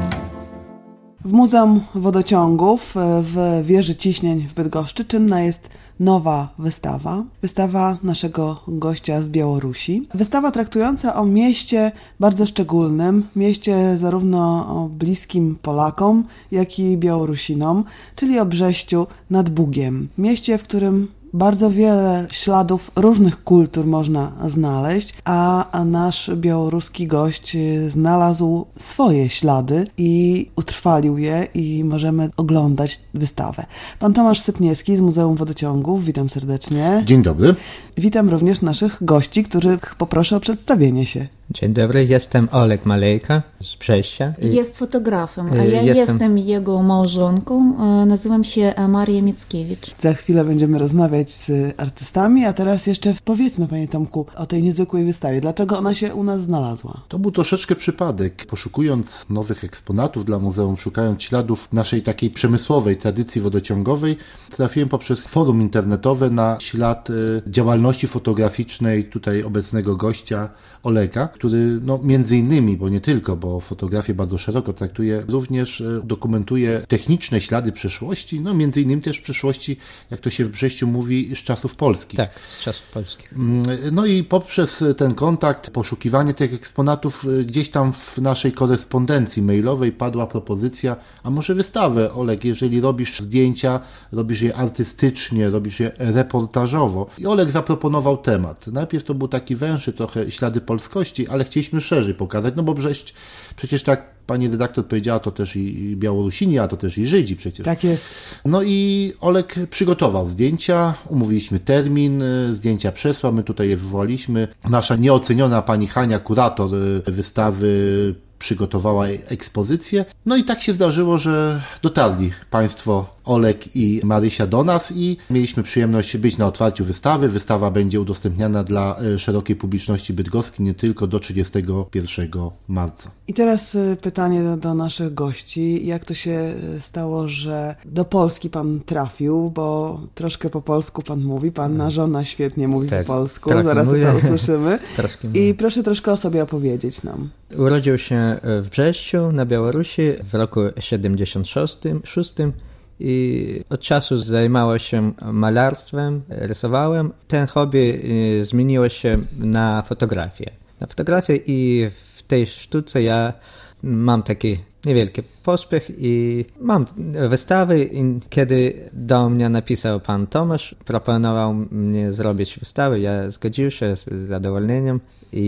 B: W Muzeum Wodociągów w Wieży Ciśnień w Bydgoszczy czynna jest nowa wystawa. Wystawa naszego gościa z Białorusi. Wystawa traktująca o mieście bardzo szczególnym, mieście zarówno bliskim Polakom, jak i Białorusinom, czyli o Brześciu nad Bugiem. Mieście, w którym bardzo wiele śladów różnych kultur można znaleźć, a nasz białoruski gość znalazł swoje ślady i utrwalił je i możemy oglądać wystawę. Pan Tomasz Sypniewski z Muzeum Wodociągów, witam serdecznie.
I: Dzień dobry.
B: Witam również naszych gości, których poproszę o przedstawienie się.
J: Dzień dobry, jestem Oleg Malejka z Brześcia.
K: Jest fotografem, a ja jestem jego małżonką. Nazywam się Maria Mickiewicz.
B: Za chwilę będziemy rozmawiać z artystami, a teraz jeszcze powiedzmy, panie Tomku, o tej niezwykłej wystawie. Dlaczego ona się u nas znalazła?
I: To był troszeczkę przypadek. Poszukując nowych eksponatów dla muzeum, szukając śladów naszej takiej przemysłowej tradycji wodociągowej, trafiłem poprzez forum internetowe na ślad działalności fotograficznej tutaj obecnego gościa, Olega. który między innymi, bo nie tylko, bo fotografię bardzo szeroko traktuje, również dokumentuje techniczne ślady przeszłości, między innymi też przeszłości, jak to się w Brześciu mówi, z czasów polskich.
J: Tak, z czasów polskich.
I: No i poprzez ten kontakt, poszukiwanie tych eksponatów, gdzieś tam w naszej korespondencji mailowej padła propozycja, a może wystawę, Oleg, jeżeli robisz zdjęcia, robisz je artystycznie, robisz je reportażowo. I Oleg zaproponował temat. Najpierw to był taki węższy trochę ślady polskości, ale chcieliśmy szerzej pokazać, bo Brześć, przecież tak pani redaktor powiedziała, to też i Białorusini, a to też i Żydzi przecież.
B: Tak jest.
I: No i Oleg przygotował zdjęcia, umówiliśmy termin, zdjęcia przesłał, my tutaj je wywołaliśmy. Nasza nieoceniona pani Hania, kurator wystawy, przygotowała ekspozycję. No i tak się zdarzyło, że dotarli państwo Oleg i Marysia do nas i mieliśmy przyjemność być na otwarciu wystawy. Wystawa będzie udostępniana dla szerokiej publiczności bydgoskiej nie tylko do 31 marca.
B: I teraz pytanie do naszych gości. Jak to się stało, że do Polski pan trafił, bo troszkę po polsku pan mówi, pana żona świetnie mówi po polsku, zaraz to usłyszymy. I proszę troszkę o sobie opowiedzieć nam.
J: Urodził się w Brześciu na Białorusi w roku 76 i od czasu zajmował się malarstwem, rysowałem. Ten hobby zmieniło się na fotografię. I w tej sztuce ja mam taki niewielki pośpiech i mam wystawy. Kiedy do mnie napisał pan Tomasz, proponował mnie zrobić wystawę, ja zgodziłem się z zadowoleniem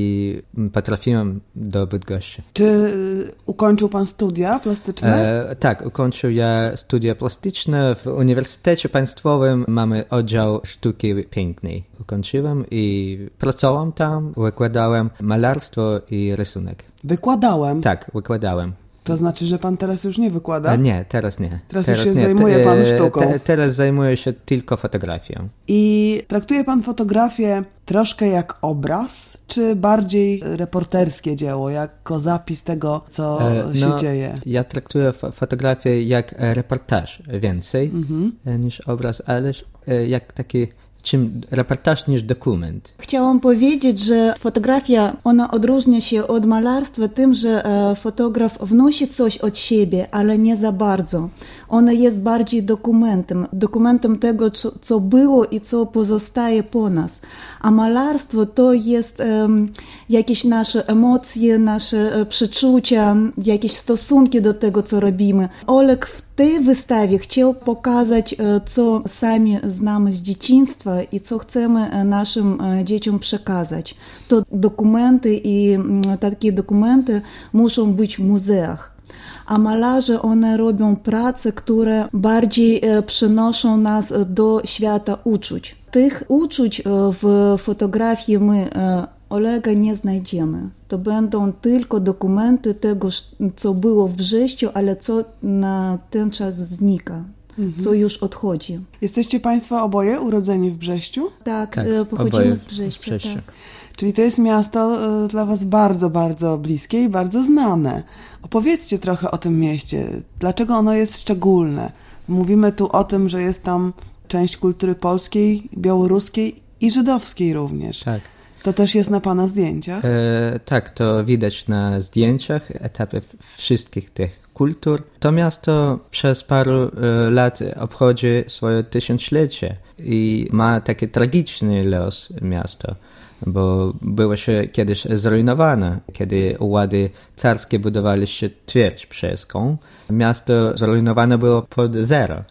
J: i potrafiłem do Bydgoszczy.
B: Czy ukończył pan studia plastyczne?
J: Tak, ukończył ja studia plastyczne. W Uniwersytecie Państwowym mamy oddział sztuki pięknej. Ukończyłem i pracowałem tam, wykładałem malarstwo i rysunek.
B: Wykładałem?
J: Tak, wykładałem.
B: To znaczy, że pan teraz już nie wykłada?
J: Nie, teraz nie.
B: Teraz już się zajmuje pan sztuką.
J: Teraz zajmuję się tylko fotografią.
B: I traktuje pan fotografię troszkę jak obraz, czy bardziej reporterskie dzieło, jako zapis tego, co się dzieje?
J: Ja traktuję fotografię jak reportaż więcej niż obraz, ale jak taki reportaż niż dokument.
K: Chciałam powiedzieć, że fotografia, ona odróżnia się od malarstwa tym, że fotograf wnosi coś od siebie, ale nie za bardzo. Ona jest bardziej dokumentem tego, co było i co pozostaje po nas. A malarstwo to jest jakieś nasze emocje, nasze przeczucia, jakieś stosunki do tego, co robimy. Oleg w tej wystawie chciał pokazać, co sami znamy z dzieciństwa i co chcemy naszym dzieciom przekazać. To dokumenty i takie dokumenty muszą być w muzeach. A malarze, one robią prace, które bardziej przenoszą nas do świata uczuć. Tych uczuć w fotografii my Olega nie znajdziemy. To będą tylko dokumenty tego, co było w Brześciu, ale co na ten czas znika, co już odchodzi.
B: Jesteście państwo oboje urodzeni w Brześciu?
K: Tak, pochodzimy z Brześcia. Tak.
B: Czyli to jest miasto dla was bardzo, bardzo bliskie i bardzo znane. Opowiedzcie trochę o tym mieście. Dlaczego ono jest szczególne? Mówimy tu o tym, że jest tam część kultury polskiej, białoruskiej i żydowskiej również. Tak. To też jest na pana zdjęciach?
J: Tak, to widać na zdjęciach, etapy wszystkich tych kultur. To miasto przez paru lat obchodzi swoje 1000-lecie i ma taki tragiczny los miasto, bo było się kiedyś zrujnowane. Kiedy władze carskie budowali się twierdź brzeską, miasto zrujnowane było pod zero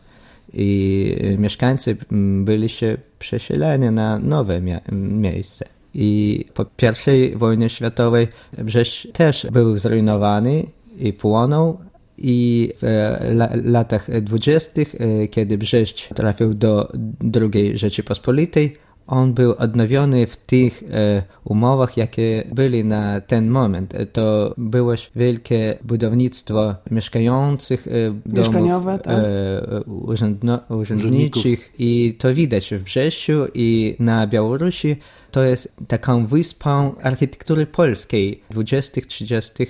J: i mieszkańcy byli się przesileni na nowe miejsce. I po I wojnie światowej Brześć też był zrujnowany i płonął. I w latach 20., kiedy Brześć trafił do II Rzeczypospolitej, on był odnowiony w tych umowach, jakie byli na ten moment. To było wielkie budownictwo mieszkających
B: mieszkaniowe,
J: domów, urzędniczych i to widać w Brześciu i na Białorusi. To jest taką wyspą architektury polskiej 20-30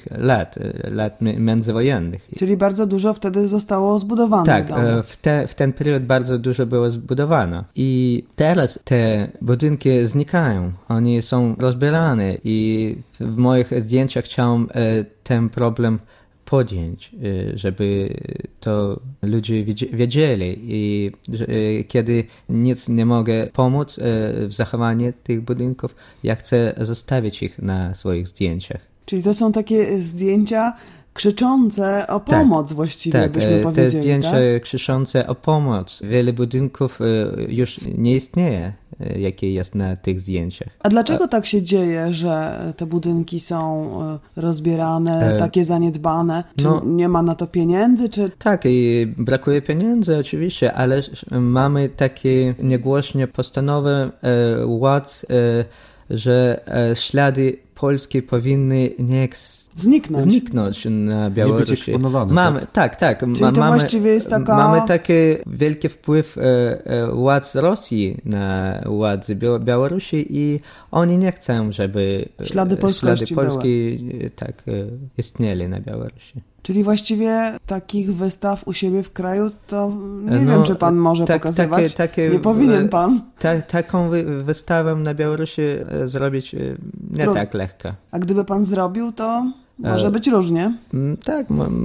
J: lat międzywojennych.
B: Czyli bardzo dużo wtedy zostało zbudowane.
J: Tak, w ten period bardzo dużo było zbudowane. I teraz te budynki znikają, oni są rozbierane i w moich zdjęciach chciałem ten problem podjąć, żeby to ludzie wiedzieli i kiedy nic nie mogę pomóc w zachowaniu tych budynków, ja chcę zostawić ich na swoich zdjęciach.
B: Czyli to są takie zdjęcia krzyczące o pomoc właściwie, byśmy powiedzieli.
J: Te zdjęcia krzyczące o pomoc. Wiele budynków już nie istnieje, jakie jest na tych zdjęciach.
B: A dlaczego tak się dzieje, że te budynki są rozbierane, takie zaniedbane? Czy nie ma na to pieniędzy? Czy...
J: Tak, i brakuje pieniędzy oczywiście, ale mamy takie niegłośnie postanowy władz, że ślady polskie powinny zniknąć na Białorusi.
I: Nie być eksponowane.
J: Mamy, tak.
B: Czyli to właściwie jest taka...
J: Mamy taki wielki wpływ władz Rosji na władze Białorusi i oni nie chcą, żeby
B: ślady polskie
J: istnieli na Białorusi.
B: Czyli właściwie takich wystaw u siebie w kraju to nie wiem, czy pan może pokazywać. Nie powinien pan.
J: Taką wystawę na Białorusi zrobić nie tak lekko.
B: A gdyby pan zrobił, to może być różnie.
J: Tak,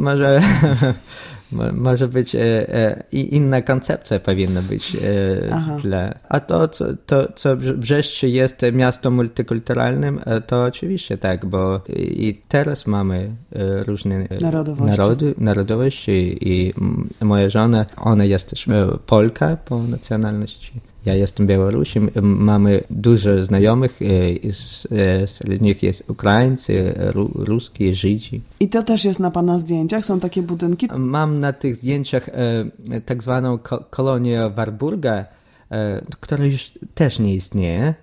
J: może być inna koncepcja powinna być A to, co Brześć jest miastem multikulturalnym, to oczywiście tak, bo i teraz mamy różne narodowości i moja żona, ona jest też Polka po nacjonalności. Ja jestem Białorusiem, mamy dużo znajomych, wśród nich jest Ukraińcy, Ruskie, Żydzi.
B: I to też jest na pana zdjęciach? Są takie budynki?
J: Mam na tych zdjęciach tak zwaną kolonię Warburga, która już też nie istnieje.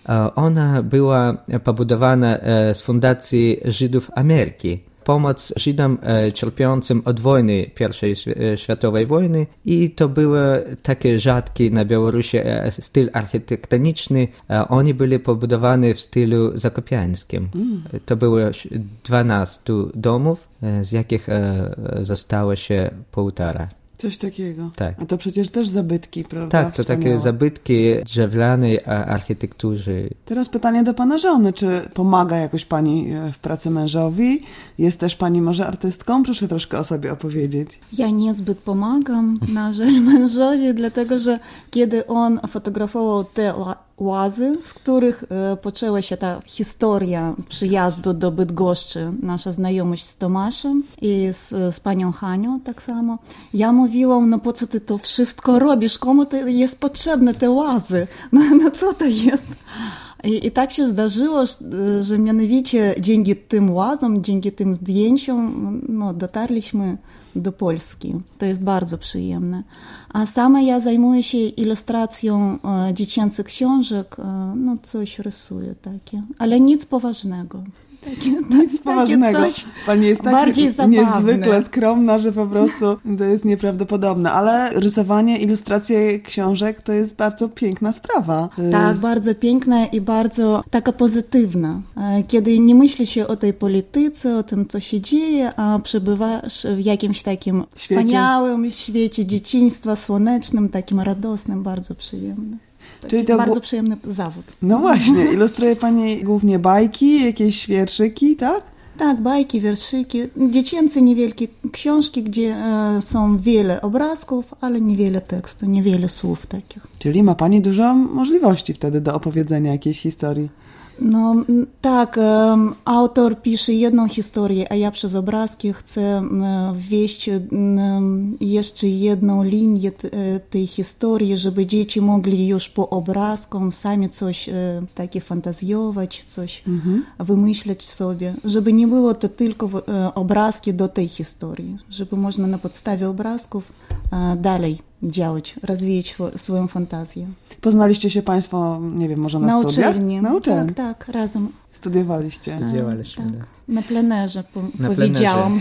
J: Ona była pobudowana z Fundacji Żydów Ameryki. Pomoc Żydom cierpiącym od wojny, I światowej wojny i to był taki rzadki na Białorusi styl architektoniczny. Oni byli pobudowani w stylu zakopiańskim. To było 12 domów, z jakich zostało się 1,5.
B: Coś takiego.
J: Tak.
B: A to przecież też zabytki, prawda?
J: Tak, to takie zabytki drzewlanej architekturze.
B: Teraz pytanie do pana żony. Czy pomaga jakoś pani w pracy mężowi? Jest też pani może artystką? Proszę troszkę o sobie opowiedzieć.
K: Ja niezbyt pomagam mężowi, dlatego że kiedy on fotografował te łazy, z których poczęła się ta historia przyjazdu do Bydgoszczy, nasza znajomość z Tomaszem i z panią Hanią tak samo. Ja mówiłam, no po co ty to wszystko robisz? Komu to jest potrzebne te łazy? No co to jest? I tak się zdarzyło, że mianowicie dzięki tym łazom, dzięki tym zdjęciom dotarliśmy do Polski. To jest bardzo przyjemne. A sama ja zajmuję się ilustracją dziecięcych książek, coś rysuję takie, ale nic poważnego.
B: Nic poważnego. Pani jest tak niezwykle skromna, że po prostu to jest nieprawdopodobne. Ale rysowanie, ilustracje książek to jest bardzo piękna sprawa.
K: Tak, bardzo piękna i bardzo taka pozytywna. Kiedy nie myśli się o tej polityce, o tym, co się dzieje, a przebywasz w jakimś takim wspaniałym świecie dzieciństwa, słonecznym, takim radosnym, bardzo przyjemnym. Czyli to bardzo przyjemny zawód.
B: No właśnie, ilustruje pani głównie bajki, jakieś wierszyki, tak?
K: Tak, bajki, wierszyki, dziecięce niewielkie książki, gdzie są wiele obrazków, ale niewiele tekstu, niewiele słów takich.
B: Czyli ma pani dużo możliwości wtedy do opowiedzenia jakiejś historii.
K: No tak, autor pisze jedną historię, a ja przez obrazki chcę wwieść jeszcze jedną linię tej historii, żeby dzieci mogli już po obrazkom sami coś takie fantazjować, coś wymyśleć sobie, żeby nie było to tylko obrazki do tej historii, żeby można na podstawie obrazków dalej działać, rozwijać swoją fantazję.
B: Poznaliście się państwo, nie wiem, może na studiach?
K: Na uczelni. Tak, razem.
B: Studiowaliście?
K: Tak. Na plenerze, powiedziałam.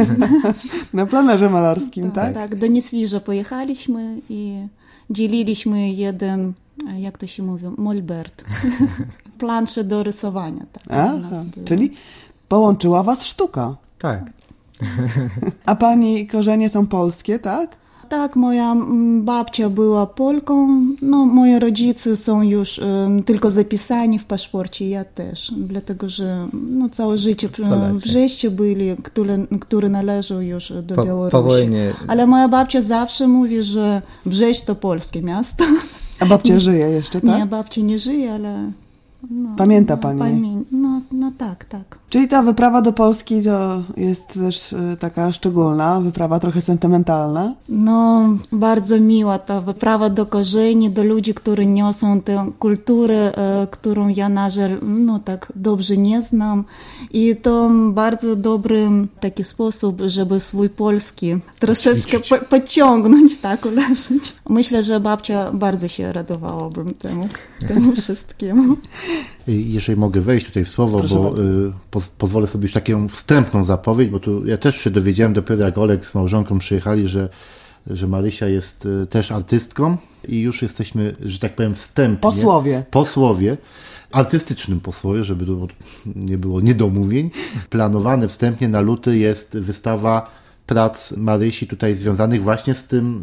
B: Na plenerze malarskim, tak?
K: Tak, do Nieswieża pojechaliśmy i dzieliliśmy jeden, jak to się mówi, molbert. Planszę do rysowania. Tak,
B: czyli połączyła was sztuka.
J: Tak.
B: A pani korzenie są polskie, tak?
K: tak, moja babcia była Polką, no moi rodzice są już tylko zapisani w paszporcie, ja też, dlatego że no, całe życie w Brzeście byli, które należą już do Białorusi.
J: Po wojnie.
K: Ale moja babcia zawsze mówi, że Brześć to polskie miasto.
B: A babcia żyje jeszcze, tak?
K: Nie, babcia nie żyje, ale... No,
B: pamięta pani?
K: No tak.
B: Czyli ta wyprawa do Polski to jest też taka szczególna, wyprawa trochę sentymentalna?
K: No, bardzo miła ta wyprawa do korzeni, do ludzi, którzy niosą tę kulturę, którą ja na żal, no tak dobrze nie znam. I to bardzo dobry taki sposób, żeby swój polski troszeczkę podciągnąć, tak, ulepszyć. Myślę, że babcia bardzo się radowałaby temu wszystkiemu.
I: Jeżeli mogę wejść tutaj w słowo, proszę bo pozwolę sobie już taką wstępną zapowiedź, bo tu ja też się dowiedziałem dopiero jak Oleg z małżonką przyjechali, że Marysia jest też artystką i już jesteśmy, że tak powiem, wstępnie. Posłowie. Artystycznym posłowie, żeby tu nie było niedomówień. Planowane wstępnie na luty jest wystawa prac Marysi tutaj związanych właśnie z tym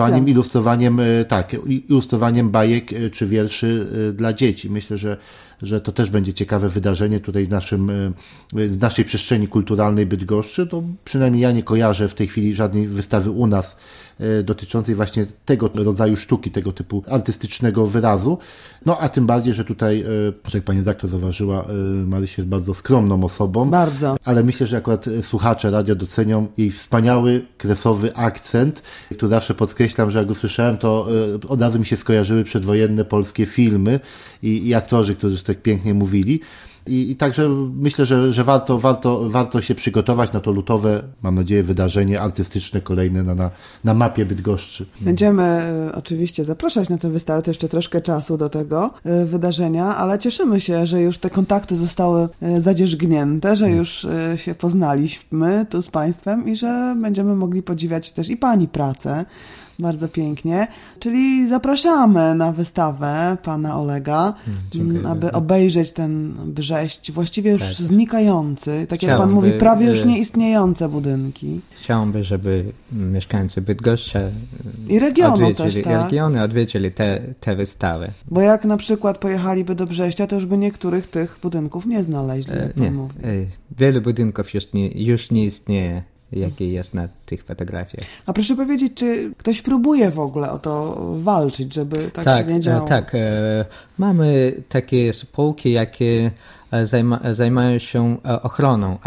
I: ilustrowaniem bajek czy wierszy dla dzieci. Myślę, że to też będzie ciekawe wydarzenie tutaj w naszej przestrzeni kulturalnej Bydgoszczy. To przynajmniej ja nie kojarzę w tej chwili żadnej wystawy u nas dotyczącej właśnie tego rodzaju sztuki, tego typu artystycznego wyrazu. No a tym bardziej, że tutaj, jak pani redaktor zauważyła, Marysia jest bardzo skromną osobą.
B: Bardzo.
I: Ale myślę, że akurat słuchacze radia docenią jej wspaniały, kresowy akcent, który zawsze podkreślam, że jak go słyszałem, to od razu mi się skojarzyły przedwojenne polskie filmy i aktorzy, którzy tak pięknie mówili. I także myślę, że warto się przygotować na to lutowe, mam nadzieję, wydarzenie artystyczne kolejne na mapie Bydgoszczy.
B: Będziemy oczywiście zapraszać na tę wystawę, to jeszcze troszkę czasu do tego wydarzenia, ale cieszymy się, że już te kontakty zostały zadzierzgnięte, że już się poznaliśmy tu z Państwem i że będziemy mogli podziwiać też i Pani pracę. Bardzo pięknie. Czyli zapraszamy na wystawę pana Olega, aby obejrzeć ten Brześć, właściwie już znikający, tak jak pan mówi, prawie już nieistniejące budynki.
J: Chciałbym, żeby mieszkańcy Bydgoszczy
B: i regionu też, tak?
J: Odwiedzili te wystawy.
B: Bo jak na przykład pojechaliby do Brześcia, to już by niektórych tych budynków nie znaleźli, jak pan mówi.
J: Wiele budynków już nie istnieje, jakie jest na tych fotografiach.
B: A proszę powiedzieć, czy ktoś próbuje w ogóle o to walczyć, żeby tak się nie działo?
J: Tak. Mamy takie spółki, jakie zajmują się ochroną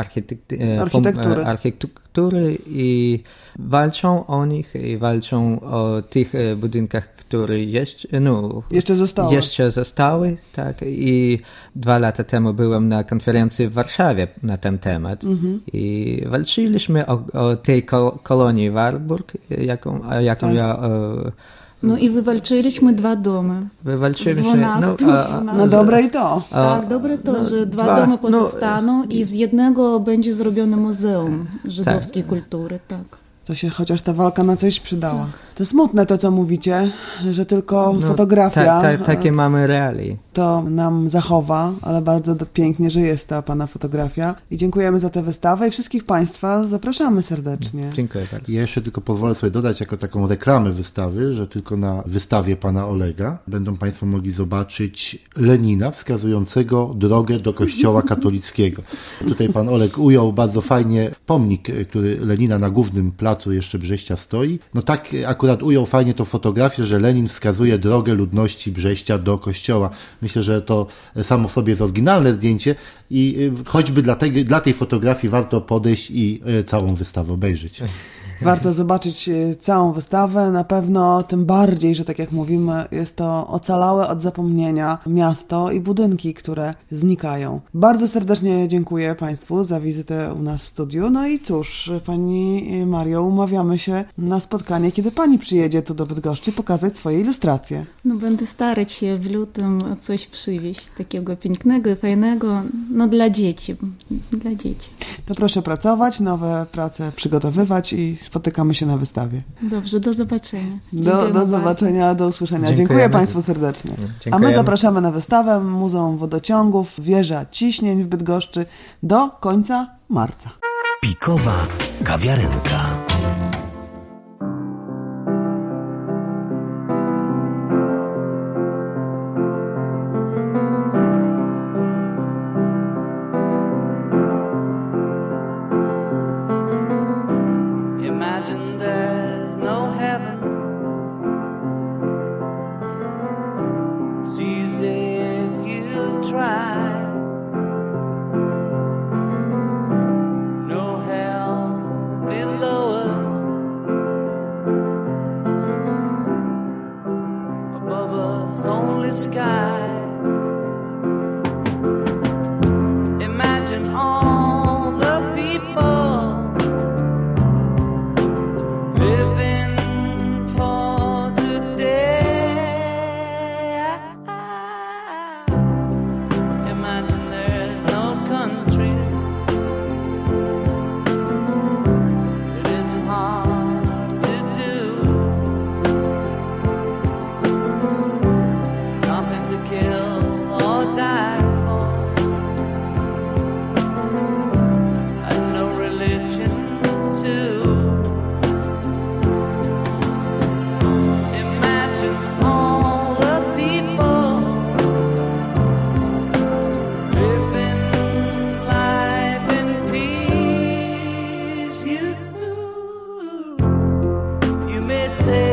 J: architektury i walczą o nich i walczą o tych budynkach, które jeszcze zostały. Tak. I 2 lata temu byłem na konferencji w Warszawie na ten temat i walczyliśmy o tej kolonii Warburg, jaką ja...
K: No i wywalczyliśmy 2 domy.
B: No dobre i to.
K: Tak, dobre to, że 2 domy pozostaną i z jednego będzie zrobione muzeum żydowskiej kultury, tak.
B: To się chociaż ta walka na coś przydała. To smutne to, co mówicie, że tylko fotografia...
J: Takie mamy realia.
B: To nam zachowa, ale bardzo pięknie, że jest ta pana fotografia. I dziękujemy za tę wystawę i wszystkich państwa zapraszamy serdecznie.
J: Dziękuję bardzo.
I: Ja jeszcze tylko pozwolę sobie dodać jako taką reklamę wystawy, że tylko na wystawie pana Olega będą państwo mogli zobaczyć Lenina wskazującego drogę do kościoła katolickiego. Tutaj pan Oleg ujął bardzo fajnie pomnik, który Lenina na głównym placu jeszcze Brześcia stoi. No tak akurat ujął fajnie tą fotografię, że Lenin wskazuje drogę ludności Brześcia do kościoła. Myślę, że to samo w sobie jest oryginalne zdjęcie i choćby dla tej fotografii warto podejść i całą wystawę obejrzeć.
B: Warto zobaczyć całą wystawę, na pewno tym bardziej, że tak jak mówimy, jest to ocalałe od zapomnienia miasto i budynki, które znikają. Bardzo serdecznie dziękuję Państwu za wizytę u nas w studiu. No i cóż, Pani Mario, umawiamy się na spotkanie, kiedy Pani przyjedzie tu do Bydgoszczy pokazać swoje ilustracje.
K: No będę starać się w lutym coś przywieźć takiego pięknego i fajnego, no dla dzieci.
B: To proszę pracować, nowe prace przygotowywać i spotykamy się na wystawie.
K: Dobrze, do zobaczenia.
B: Do zobaczenia, do usłyszenia. Dziękuję Państwu serdecznie. A my zapraszamy na wystawę Muzeum Wodociągów, Wieża Ciśnień w Bydgoszczy do końca marca.
A: Pikowa kawiarenka.
L: Imagine there's no heaven. It's easy if you try. No hell below us. Above us only sky. Imagine all the people living for today. Imagine there's no countries. It isn't hard to do. Nothing to kill or die for. And no religion too. Imagine all the people living life in peace. You may say